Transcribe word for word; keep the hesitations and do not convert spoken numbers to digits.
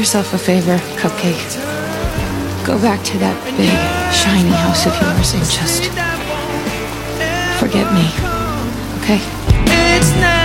yourself a favor, Cupcake. Go back to that big, shiny house of yours and just forget me, okay? It's not